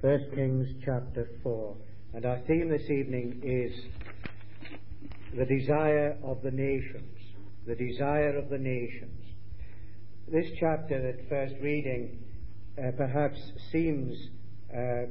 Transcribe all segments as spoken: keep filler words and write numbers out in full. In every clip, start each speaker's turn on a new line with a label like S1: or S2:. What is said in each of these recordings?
S1: First Kings chapter four. And our theme this evening is the desire of the nations. The desire of the nations. This chapter at first reading uh, perhaps seems uh,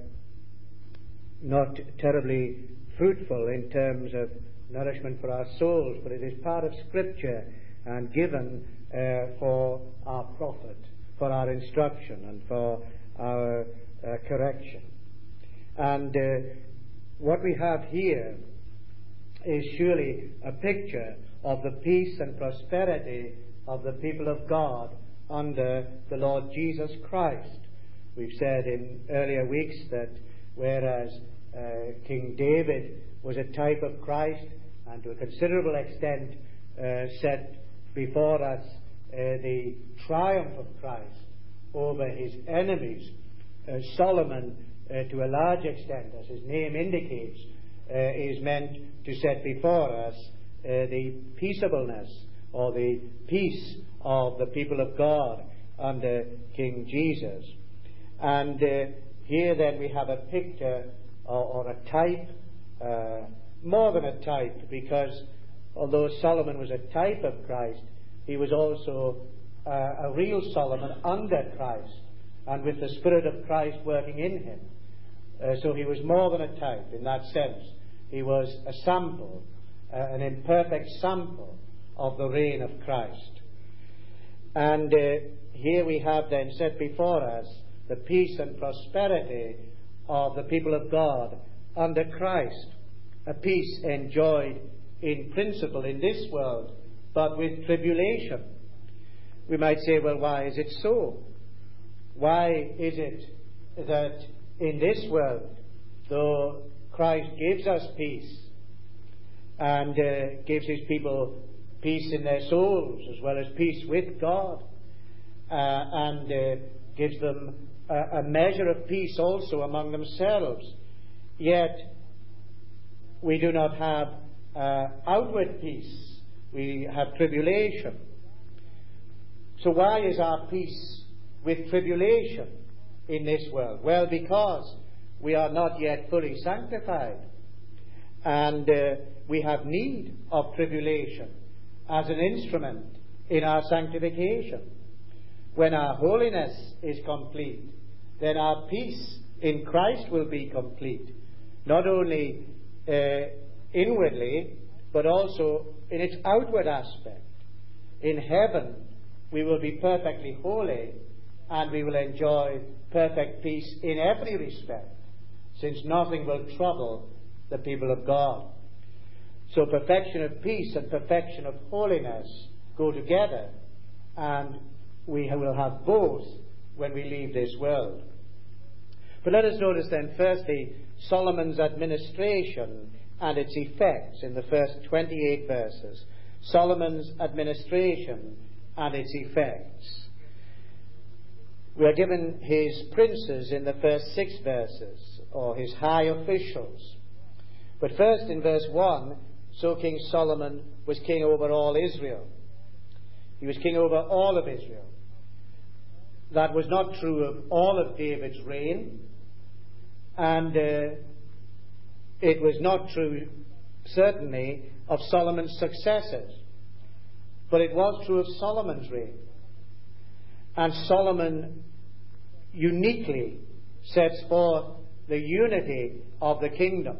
S1: not terribly fruitful in terms of nourishment for our souls, but it is part of Scripture and given uh, for our profit, for our instruction and for our uh, correction. And uh, what we have here is surely a picture of the peace and prosperity of the people of God under the Lord Jesus Christ. We've said in earlier weeks that whereas uh, King David was a type of Christ and to a considerable extent uh, set before us uh, the triumph of Christ over his enemies, uh, Solomon uh, to a large extent, as his name indicates, uh, is meant to set before us uh, the peaceableness or the peace of the people of God under King Jesus. And uh, here then we have a picture or, or a type, uh, more than a type, because although Solomon was a type of Christ, he was also uh, a real Solomon under Christ and with the Spirit of Christ working in him. Uh, so he was more than a type in that sense. He was a sample, uh, an imperfect sample of the reign of Christ. And uh, here we have then set before us the peace and prosperity of the people of God under Christ. A peace enjoyed in principle in this world, but with tribulation. We might say, well, why is it so? Why is it that in this world, though Christ gives us peace and uh, gives his people peace in their souls as well as peace with God, uh, and uh, gives them a, a measure of peace also among themselves, yet we do not have uh, outward peace. We have tribulation. So why is our peace with tribulation in this world? Well, because we are not yet fully sanctified, and uh, we have need of tribulation as an instrument in our sanctification. When our holiness is complete, then our peace in Christ will be complete, not only uh, inwardly, but also in its outward aspect. In heaven, we will be perfectly holy, and we will enjoy perfect peace in every respect, since nothing will trouble the people of God. So perfection of peace and perfection of holiness go together, and we will have both when we leave this world. But let us notice then, firstly, Solomon's administration and its effects in the first twenty-eight verses. Solomon's administration and its effects. We are given his princes in the first six verses, or his high officials. But first in verse one, so King Solomon was king over all Israel. He was king over all of Israel. That was not true of all of David's reign, and uh, it was not true, certainly, of Solomon's successors. But it was true of Solomon's reign. And Solomon uniquely sets forth the unity of the kingdom.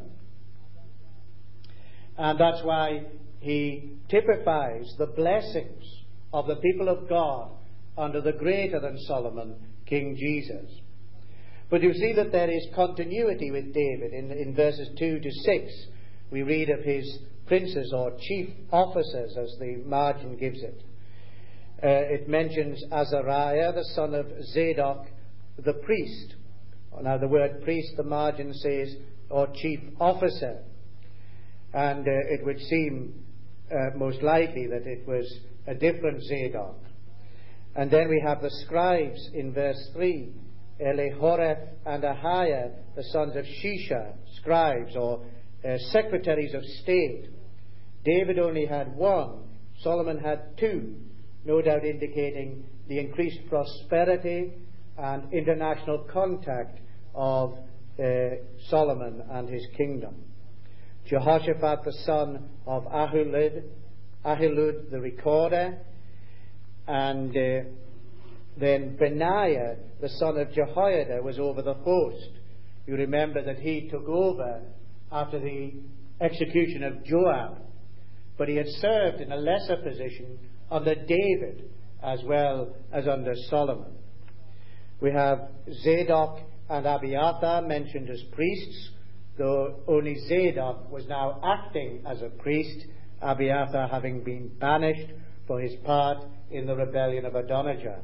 S1: And that's why he typifies the blessings of the people of God under the greater than Solomon, King Jesus. But you see that there is continuity with David. In, in verses two to six, we read of his princes or chief officers, as the margin gives it. Uh, it mentions Azariah, the son of Zadok, the priest. Now the word priest, the margin says, or chief officer. And uh, it would seem uh, most likely that it was a different Zadok. And then we have the scribes in verse three, Elihoreth and Ahiah, the sons of Shisha, scribes or uh, secretaries of state. David only had one, Solomon had two, no doubt indicating the increased prosperity and international contact of uh, Solomon and his kingdom. Jehoshaphat, the son of Ahilud, Ahilud the recorder, and uh, then Benaiah, the son of Jehoiada, was over the host. You remember that he took over after the execution of Joab, but he had served in a lesser position under David as well as under Solomon. We have Zadok and Abiathar mentioned as priests, though only Zadok was now acting as a priest, Abiathar having been banished for his part in the rebellion of Adonijah.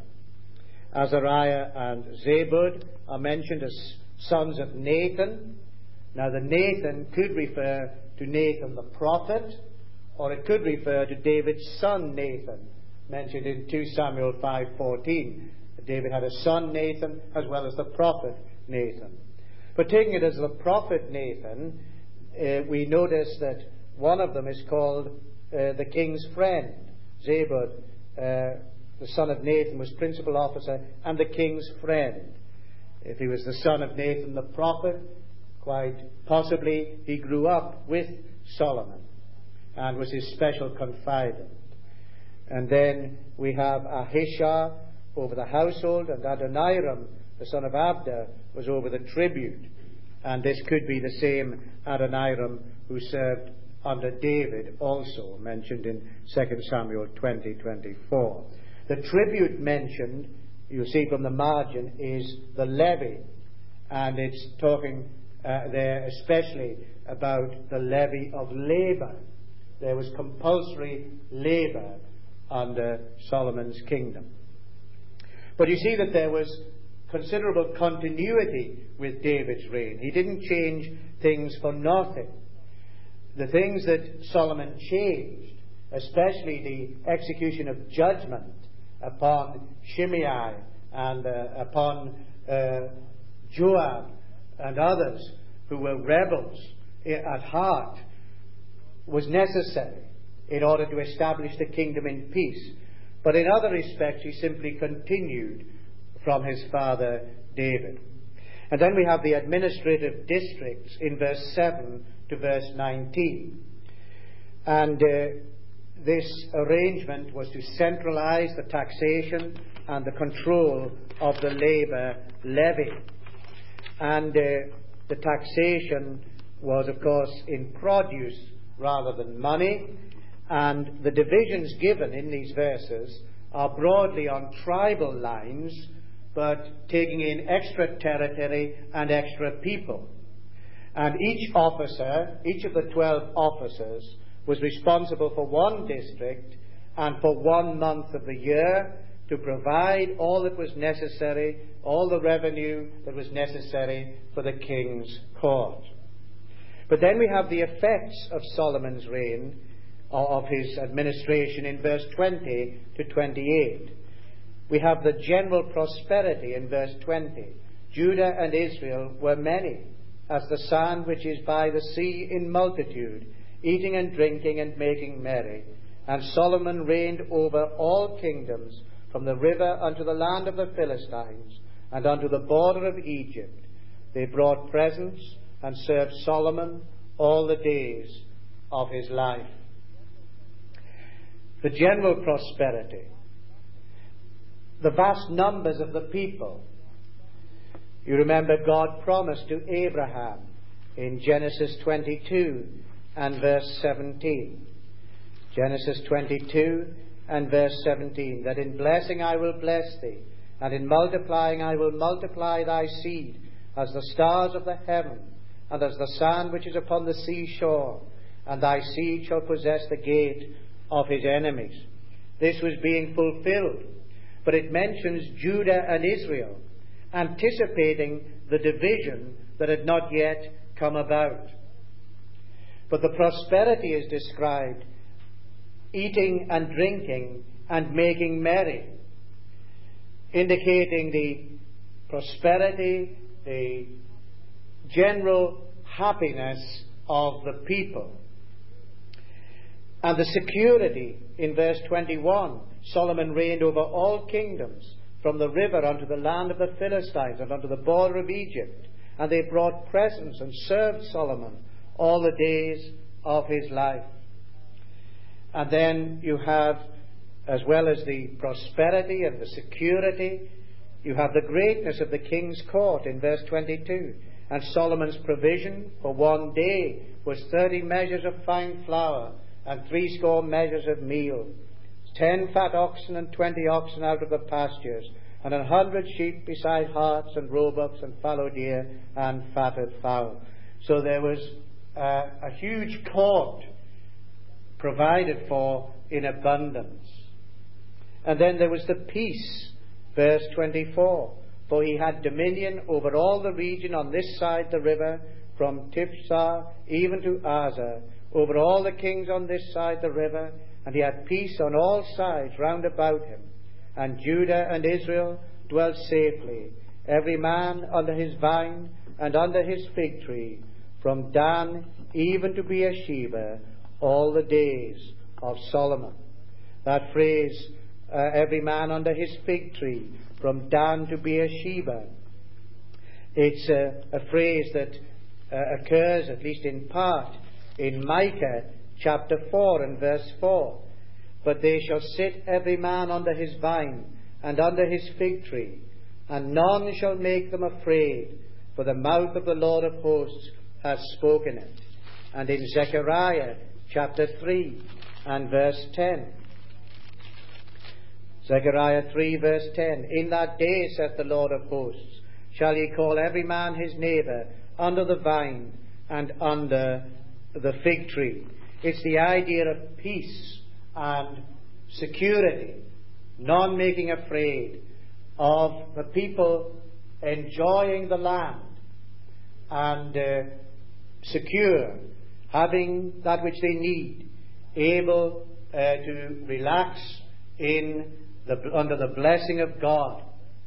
S1: Azariah and Zabud are mentioned as sons of Nathan. Now, the Nathan could refer to Nathan the prophet, or it could refer to David's son Nathan, mentioned in Second Samuel five fourteen. David had a son Nathan as well as the prophet Nathan. But taking it as the prophet Nathan, uh, we notice that one of them is called uh, the king's friend. Zabud, uh, the son of Nathan, was principal officer and the king's friend. If he was the son of Nathan the prophet, quite possibly he grew up with Solomon and was his special confidant. And then we have Ahishar over the household, and Adoniram, the son of Abda, was over the tribute. And this could be the same Adoniram who served under David, also mentioned in Second Samuel twenty twenty-four. The tribute mentioned, you see from the margin, is the levy, and it's talking uh, there especially about the levy of labour. There was compulsory labour under Solomon's kingdom. But you see that there was considerable continuity with David's reign. He didn't change things for nothing. The things that Solomon changed, especially the execution of judgment upon Shimei and uh, upon uh, Joab and others who were rebels at heart, was necessary in order to establish the kingdom in peace. But in other respects, he simply continued from his father David. And then we have the administrative districts in verse seven to verse nineteen. And uh, this arrangement was to centralize the taxation and the control of the labour levy. And uh, the taxation was, of course, in produce rather than money. And the divisions given in these verses are broadly on tribal lines, but taking in extra territory and extra people. And each officer, each of the twelve officers, was responsible for one district and for one month of the year to provide all that was necessary, all the revenue that was necessary for the king's court. But then we have the effects of Solomon's reign, of his administration, in verse twenty to twenty-eight. We have the general prosperity in verse twenty. Judah and Israel were many, as the sand which is by the sea in multitude, eating and drinking and making merry. And Solomon reigned over all kingdoms, from the river unto the land of the Philistines, and unto the border of Egypt. They brought presents and served Solomon all the days of his life. The general prosperity, the vast numbers of the people. You remember God promised to Abraham in Genesis twenty-two and verse seventeen. Genesis twenty-two and verse seventeen, that in blessing I will bless thee, and in multiplying I will multiply thy seed, as the stars of the heaven, and as the sand which is upon the seashore, and thy seed shall possess the gate of his enemies. This was being fulfilled, but it mentions Judah and Israel, anticipating the division that had not yet come about. But the prosperity is described, eating and drinking and making merry, indicating the prosperity, the general happiness of the people. And the security in verse twenty-one, Solomon reigned over all kingdoms, from the river unto the land of the Philistines, and unto the border of Egypt. and they brought presents and served Solomon all the days of his life. And then you have, as well as the prosperity and the security, you have the greatness of the king's court in verse twenty-two. And Solomon's provision for one day was thirty measures of fine flour and threescore measures of meal, ten fat oxen and twenty oxen out of the pastures, and a hundred sheep beside harts and roebucks and fallow deer and fatted fowl. So there was uh, a huge court provided for in abundance. And then there was the peace, verse twenty-four. For he had dominion over all the region on this side the river, from Tiphsah even to Azar, over all the kings on this side the river, and he had peace on all sides round about him. And Judah and Israel dwelt safely, every man under his vine and under his fig tree, from Dan even to Beersheba, all the days of Solomon. That phrase, uh, every man under his fig tree, from Dan to Beersheba, it's a, a phrase that uh, occurs, at least in part, in Micah chapter four and verse four. But they shall sit every man under his vine and under his fig tree, and none shall make them afraid, for the mouth of the Lord of hosts has spoken it. And in Zechariah chapter three and verse ten. Zechariah three verse ten. In that day, saith the Lord of hosts, shall ye call every man his neighbour under the vine and under the fig tree. It's the idea of peace and security, none making afraid, of the people enjoying the land and uh, secure, having that which they need, able uh, to relax in the, under the blessing of God.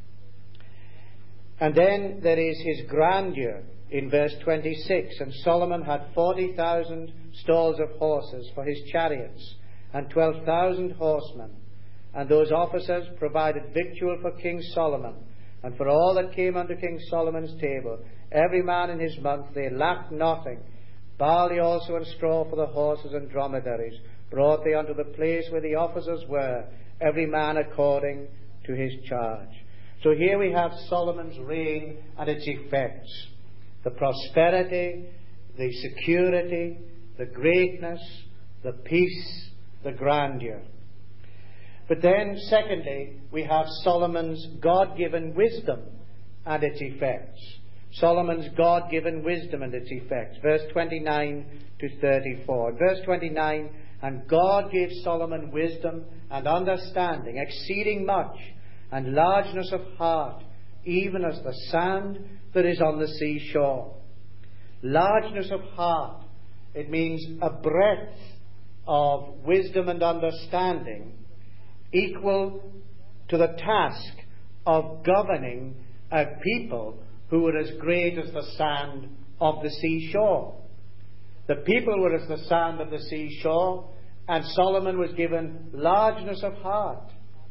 S1: And then there is his grandeur in verse twenty-six. And Solomon had forty thousand stalls of horses for his chariots, and twelve thousand horsemen. And those officers provided victual for King Solomon, and for all that came unto King Solomon's table, every man in his month. They lacked nothing. Barley also and straw for the horses and dromedaries brought they unto the place where the officers were, every man according to his charge. So here we have Solomon's reign and its effects. The prosperity, the security, the greatness, the peace, the grandeur. But then, secondly, we have Solomon's God-given wisdom and its effects. Solomon's God-given wisdom and its effects. Verse twenty-nine to thirty-four. Verse twenty-nine, and God gave Solomon wisdom and understanding, exceeding much, and largeness of heart, even as the sand that is on the seashore. Largeness of heart, it means a breadth of wisdom and understanding equal to the task of governing a people who were as great as the sand of the seashore. The people were as the sand of the seashore, and Solomon was given largeness of heart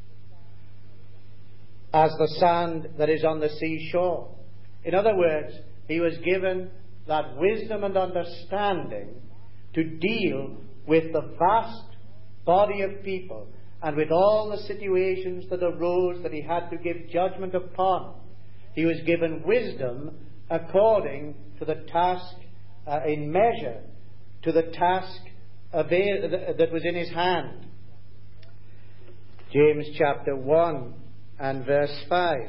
S1: as the sand that is on the seashore. In other words, he was given that wisdom and understanding to deal with the vast body of people and with all the situations that arose that he had to give judgment upon. He was given wisdom according to the task, uh, in measure to the task avail- that was in his hand. James chapter one and verse five.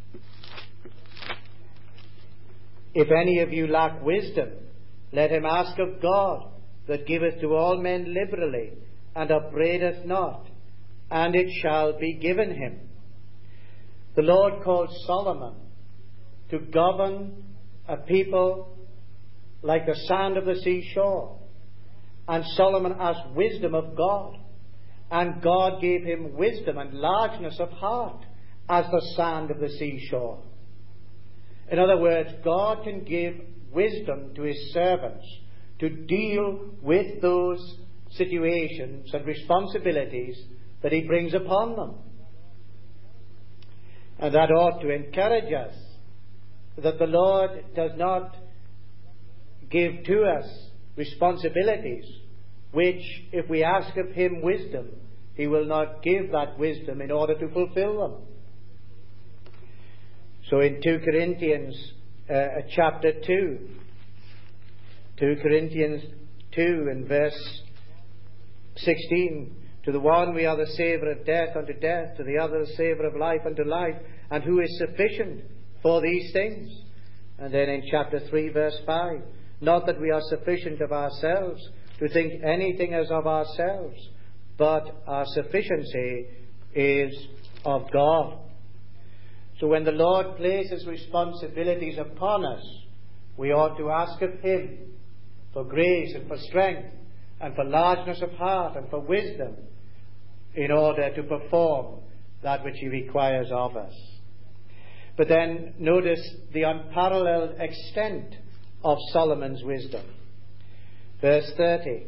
S1: If any of you lack wisdom, let him ask of God, that giveth to all men liberally, and upbraideth not, and it shall be given him. The Lord called Solomon to govern a people like the sand of the seashore. And Solomon asked wisdom of God, and God gave him wisdom and largeness of heart as the sand of the seashore. In other words, God can give wisdom to his servants to deal with those situations and responsibilities that he brings upon them. And that ought to encourage us that the Lord does not give to us responsibilities which, if we ask of Him wisdom, He will not give that wisdom in order to fulfill them. So in two Corinthians uh, chapter two, two Corinthians two and verse sixteen, to the one we are the savour of death unto death, to the other the savour of life unto life, and who is sufficient for these things? And then in chapter three verse five, not that we are sufficient of ourselves to think anything as of ourselves, but our sufficiency is of God. So when the Lord places responsibilities upon us, we ought to ask of Him for grace and for strength and for largeness of heart and for wisdom in order to perform that which He requires of us. But then notice the unparalleled extent of Solomon's wisdom. Verse thirty.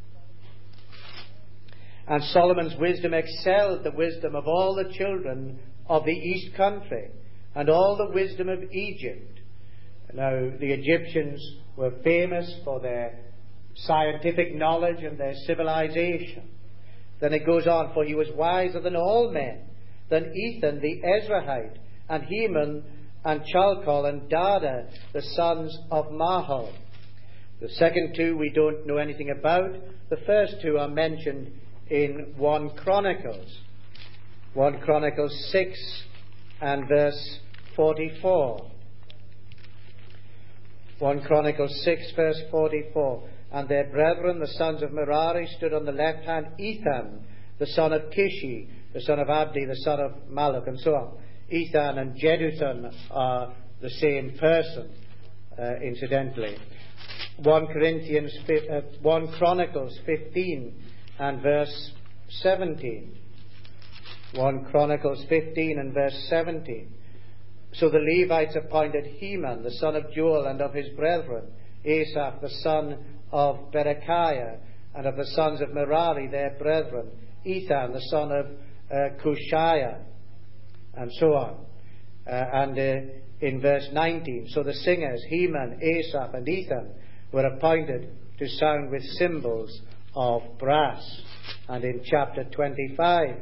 S1: And Solomon's wisdom excelled the wisdom of all the children of the east country, and all the wisdom of Egypt. Now, the Egyptians were famous for their scientific knowledge and their civilization. Then it goes on, for he was wiser than all men, than Ethan the Ezrahite, and Heman, and Chalcol, and Dada, the sons of Mahol. The second two we don't know anything about. The first two are mentioned in First Chronicles. First Chronicles six and verse forty-four. First Chronicles six verse forty-four. And their brethren, the sons of Merari, stood on the left hand, Ethan, the son of Kishi, the son of Abdi, the son of Malach, and so on. Ethan and Jeduthun are the same person, uh, incidentally. First Corinthians, uh, First Chronicles fifteen and verse seventeen. First Chronicles fifteen and verse seventeen. So the Levites appointed Heman, the son of Joel, and of his brethren, Asaph, the son of Berechiah, and of the sons of Merari, their brethren, Ethan, the son of uh, Cushiah, and so on. Uh, and uh, in verse nineteen, so the singers, Heman, Asaph, and Ethan, were appointed to sound with cymbals of brass. And in chapter twenty-five,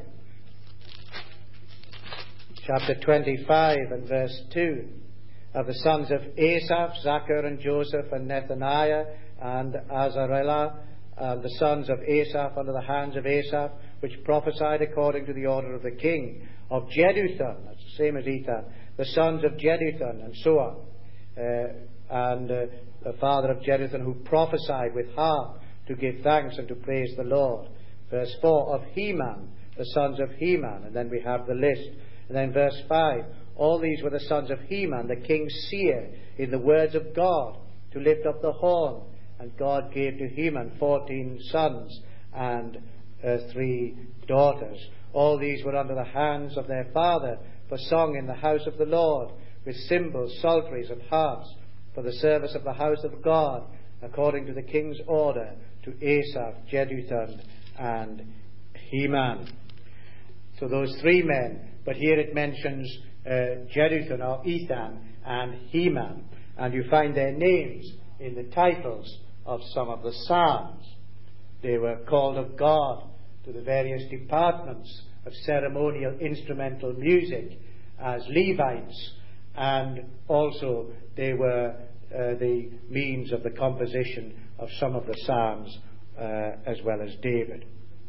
S1: chapter twenty-five and verse two, of the sons of Asaph, Zachar and Joseph and Nethaniah and Azarellah, and the sons of Asaph under the hands of Asaph, which prophesied according to the order of the king. Of Jeduthun, that's the same as Ethan, the sons of Jeduthun, and so on. Uh, and uh, the father of Jeduthun, who prophesied with harp to give thanks and to praise the Lord. Verse four, of Heman, the sons of Heman, and then we have the list. And then verse five, all these were the sons of Heman, the king's seer, in the words of God, to lift up the horn. And God gave to Heman fourteen sons and uh, three daughters. All these were under the hands of their father for song in the house of the Lord, with cymbals, psalteries, and harps, for the service of the house of God, according to the king's order, to Asaph, Jeduthun, and Heman. So those three men, but here it mentions uh, Jeduthun or Ethan and Heman, and you find their names in the titles of some of the psalms. They were called of God to the various departments of ceremonial instrumental music as Levites, and also they were uh, the means of the composition of some of the psalms uh, as well as David.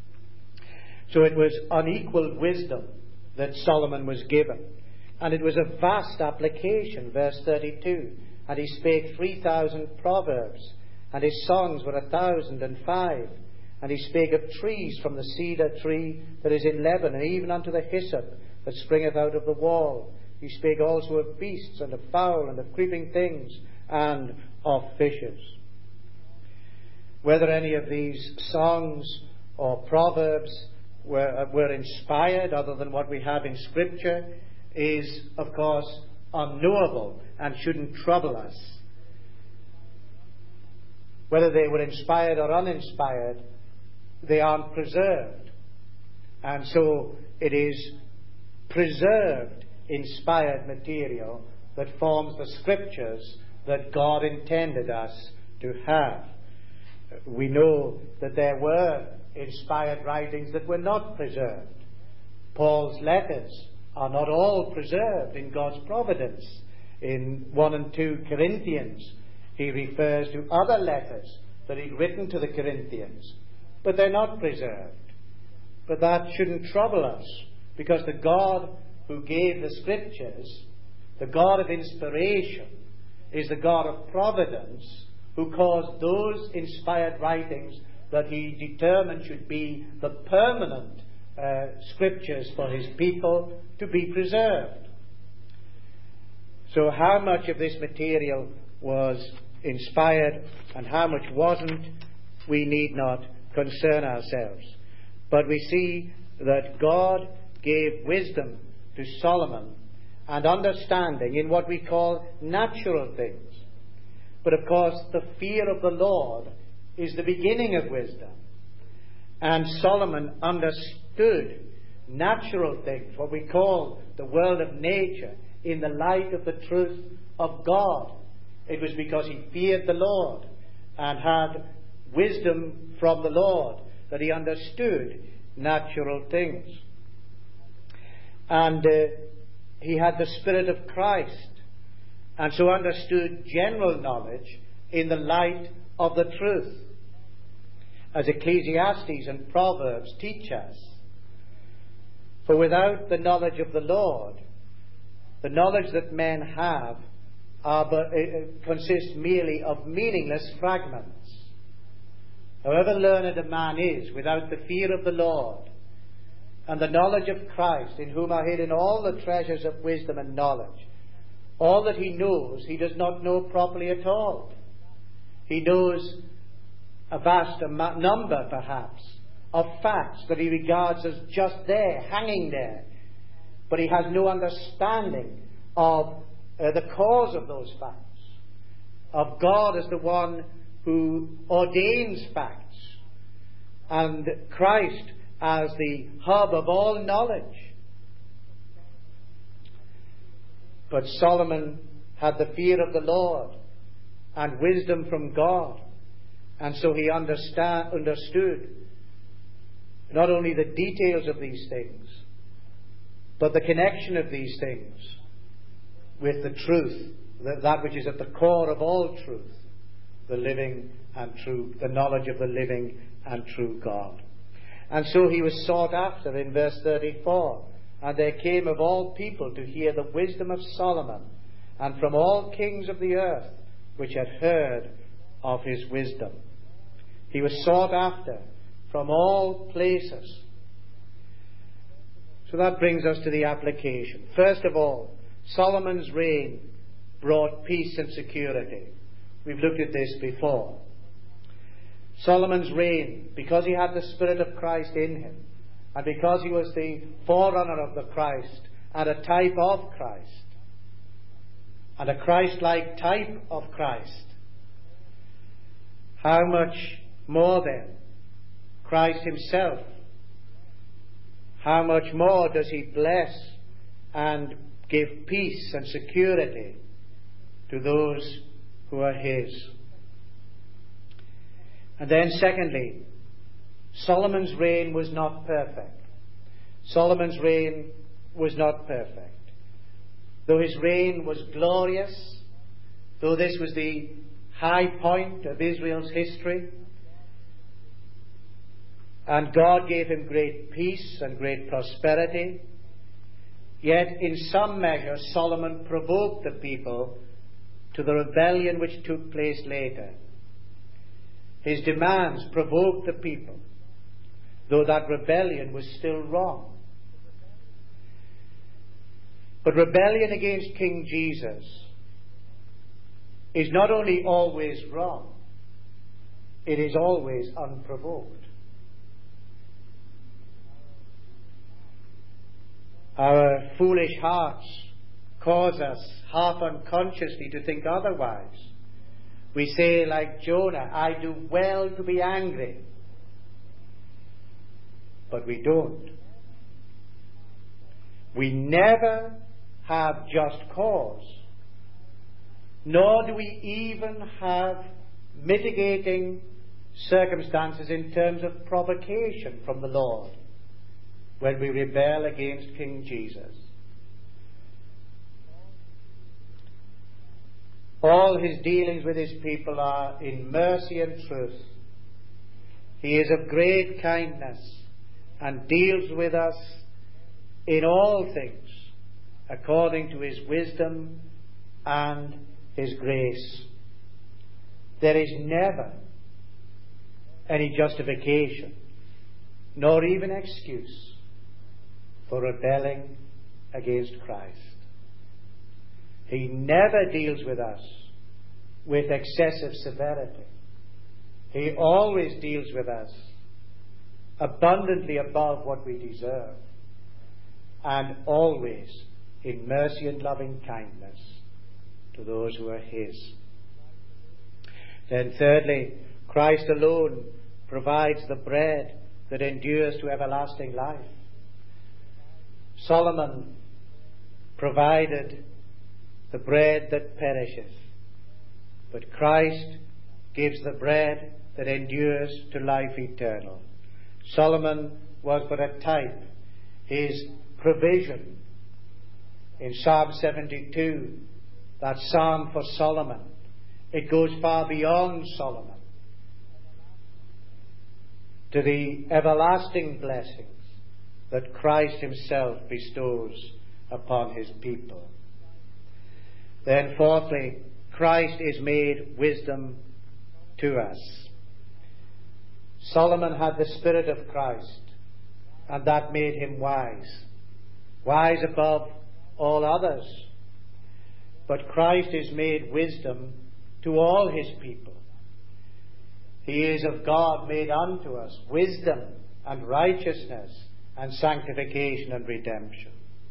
S1: So it was unequaled wisdom that Solomon was given, and it was a vast application. Verse thirty-two, and he spake three thousand proverbs, and his songs were a thousand and five. And he spake of trees, from the cedar tree that is in Lebanon, even unto the hyssop that springeth out of the wall. He spake also of beasts, and of fowl, and of creeping things, and of fishes. Whether any of these songs or proverbs were, were inspired other than what we have in Scripture is, of course, unknowable and shouldn't trouble us. Whether they were inspired or uninspired, they aren't preserved. And so it is preserved, inspired material that forms the scriptures that God intended us to have. We know that there were inspired writings that were not preserved. Paul's letters are not all preserved in God's providence. In one and two Corinthians, he refers to other letters that he'd written to the Corinthians, but they're not preserved. But that shouldn't trouble us, because the God who gave the scriptures, the God of inspiration, is the God of providence, who caused those inspired writings that he determined should be the permanent uh, scriptures for his people to be preserved. So how much of this material was inspired and how much wasn't, we need not concern ourselves. But we see that God gave wisdom to Solomon and understanding in what we call natural things. But of course, the fear of the Lord is the beginning of wisdom. And Solomon understood natural things, what we call the world of nature, in the light of the truth of God. It was because he feared the Lord and had wisdom from the Lord that he understood natural things. And uh, he had the Spirit of Christ, and so understood general knowledge in the light of the truth, as Ecclesiastes and Proverbs teach us. For without the knowledge of the Lord, the knowledge that men have are but, uh, consists merely of meaningless fragments. However learned a man is, without the fear of the Lord and the knowledge of Christ, in whom are hidden all the treasures of wisdom and knowledge, all that he knows, he does not know properly at all. He knows a vast number, perhaps, of facts that he regards as just there, hanging there. But he has no understanding of uh, the cause of those facts, of God as the one who ordains facts, and Christ as the hub of all knowledge. But Solomon had the fear of the Lord and wisdom from God, and so he understand, understood not only the details of these things, but the connection of these things with the truth, that which is at the core of all truth, the living and true, the knowledge of the living and true God. And so he was sought after in verse thirty-four. And there came of all people to hear the wisdom of Solomon, and from all kings of the earth which had heard of his wisdom. He was sought after from all places. So that brings us to the application. First of all, Solomon's reign brought peace and security. We've looked at this before. Solomon's reign, because he had the Spirit of Christ in him, and because he was the forerunner of the Christ and a type of Christ, and a Christ-like type of Christ, how much more then Christ himself, how much more does he bless and give peace and security to those who are his. And then secondly, Solomon's reign was not perfect. Solomon's reign was not perfect. Though his reign was glorious, though this was the high point of Israel's history, and God gave him great peace and great prosperity, yet in some measure Solomon provoked the people to the rebellion which took place later. His demands provoked the people, though that rebellion was still wrong. But rebellion against King Jesus is not only always wrong, it is always unprovoked. Our foolish hearts cause us half unconsciously to think otherwise. We say, like Jonah, I do well to be angry. But we don't. We never have just cause nor do we even have mitigating circumstances in terms of provocation from the Lord when we rebel against King Jesus. All his dealings with his people are in mercy and truth. He is of great kindness and deals with us in all things according to his wisdom and his grace. There is never any justification, nor even excuse, for rebelling against Christ. He never deals with us with excessive severity. He always deals with us abundantly above what we deserve, and always in mercy and loving kindness to those who are his. Then thirdly, Christ alone provides the bread that endures to everlasting life. Solomon provided the bread that perisheth, but Christ gives the bread that endures to life eternal. Solomon was but a type. His provision in Psalm seventy-two, that psalm for Solomon, it goes far beyond Solomon to the everlasting blessings that Christ himself bestows upon his people. Then fourthly, Christ is made wisdom to us. Solomon had the Spirit of Christ, and that made him wise, wise above all others. But Christ is made wisdom to all his people. He is of God made unto us wisdom and righteousness and sanctification and redemption.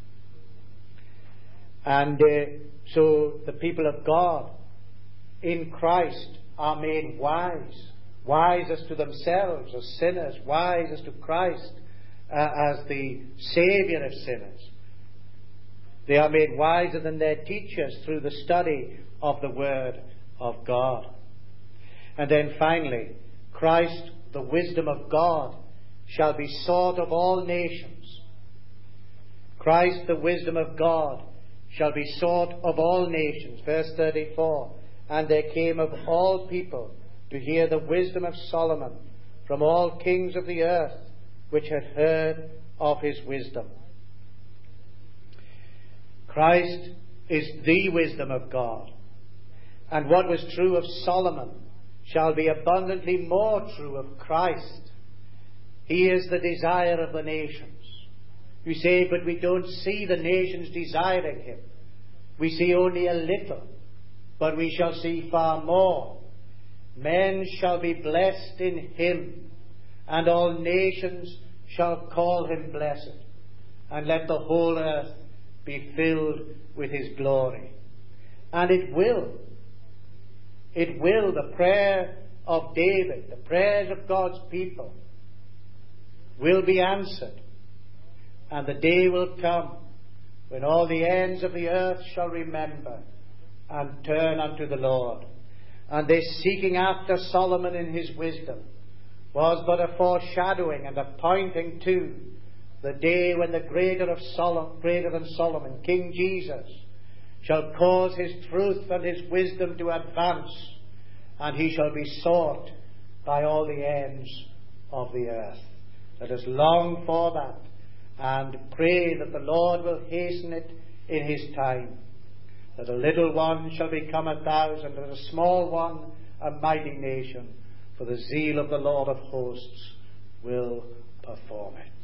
S1: And uh, so the people of God in Christ are made wise, wise as to themselves as sinners, wise as to Christ uh, as the Saviour of sinners. They are made wiser than their teachers through the study of the Word of God. And then finally, Christ, the wisdom of God, shall be sought of all nations. Christ, the wisdom of God, shall be sought of all nations. Verse thirty-four, and there came of all people to hear the wisdom of Solomon from all kings of the earth, which had heard of his wisdom. Christ is the wisdom of God. And what was true of Solomon shall be abundantly more true of Christ. He is the desire of the nations. You say, but we don't see the nations desiring him. We see only a little, but we shall see far more. Men shall be blessed in him, and all nations shall call him blessed. And let the whole earth be filled with his glory. And it will. It will. The prayer of David, the prayers of God's people, will be answered. And the day will come when all the ends of the earth shall remember and turn unto the Lord. And this seeking after Solomon in his wisdom was but a foreshadowing and a pointing to the day when the greater of Solomon, greater than Solomon, King Jesus, shall cause his truth and his wisdom to advance, and he shall be sought by all the ends of the earth. Let us long for that and pray that the Lord will hasten it in his time, that a little one shall become a thousand, and a small one a mighty nation, for the zeal of the Lord of hosts will perform it.